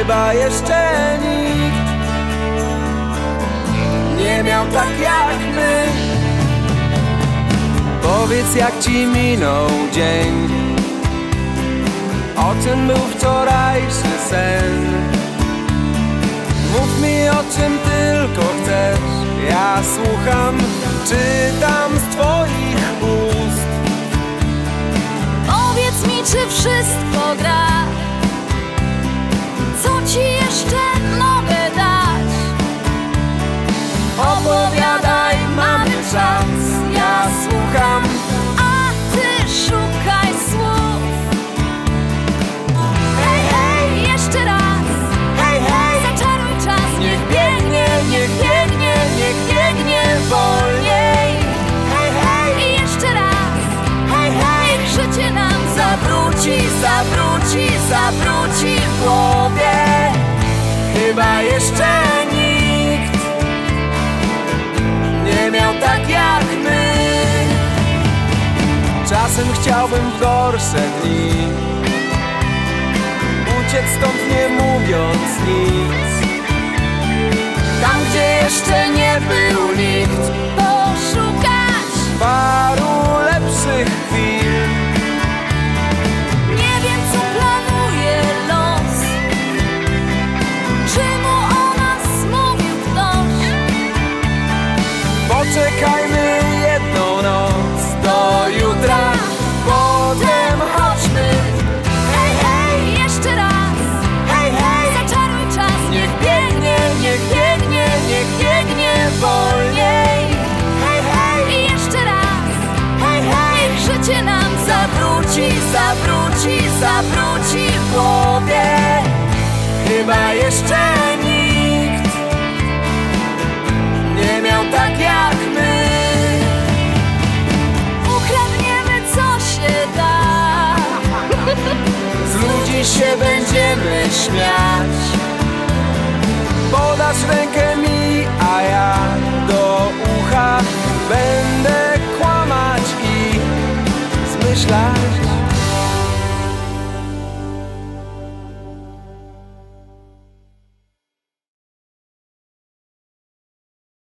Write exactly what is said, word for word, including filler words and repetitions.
chyba jeszcze nikt nie miał tak jak my. Powiedz, jak ci minął dzień, o czym był wczorajszy sen. Mów mi, o czym tylko chcesz, ja słucham, czytam z twoich ust. Powiedz mi, czy wszystko gra, co ci jeszcze mogę dać? Opowiadaj, mamy czas, ja słucham, a ty szukaj słów. hej, hej, Jeszcze raz, hej, hej. zaczaruj czas, Niech biegnie, niech biegnie, niech biegnie wolniej. Hej, hej, I jeszcze raz, hej, hej. niech życie nam Zawróci, zawróci, zawróci w głowie. Chyba jeszcze nikt nie miał tak jak my. Czasem chciałbym w gorsze dni uciec stąd, nie mówiąc nic. Tam, gdzie jeszcze nie był nikt, poszukać paru lepszych chwil. Nie wiem, co planuje los, czy mu o nas mówił ktoś. Poczekajmy jedną noc do jutra, potem chodźmy. Hej, hej, Jeszcze raz, hej, hej. zaczaruj czas, Niech biegnie, niech biegnie, niech biegnie wolniej. Hej, hej, I jeszcze raz, hej, hej. niech życie nam Zawróci, zawróci, zawróci w głowie. Chyba jeszcze nikt nie miał tak jak my. ukradniemy, co się da. Z ludzi się będziemy śmiać. Podasz rękę mi, a ja do